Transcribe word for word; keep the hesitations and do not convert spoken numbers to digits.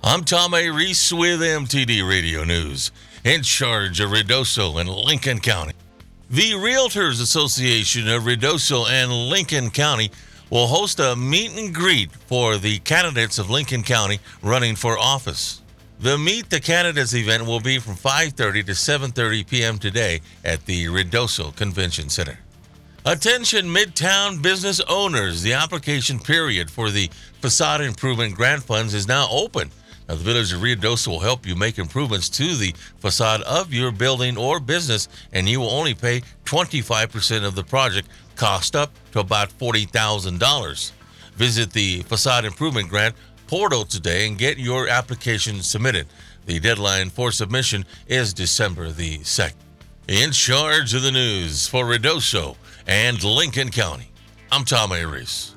I'm Tom A. Reese with M T D Radio News, in charge of Ruidoso and Lincoln County. The Realtors Association of Ruidoso and Lincoln County will host a meet and greet for the candidates of Lincoln County running for office. The Meet the Candidates event will be from five thirty to seven thirty p.m. today at the Ruidoso Convention Center. Attention Midtown business owners, the application period for the Facade Improvement Grant Funds is now open. Now, the Village of Ruidoso will help you make improvements to the facade of your building or business, and you will only pay twenty-five percent of the project cost up to about forty thousand dollars. Visit the Facade Improvement Grant portal today and get your application submitted. The deadline for submission is December the second. In charge of the news for Ruidoso and Lincoln County, I'm Tom A. Reese.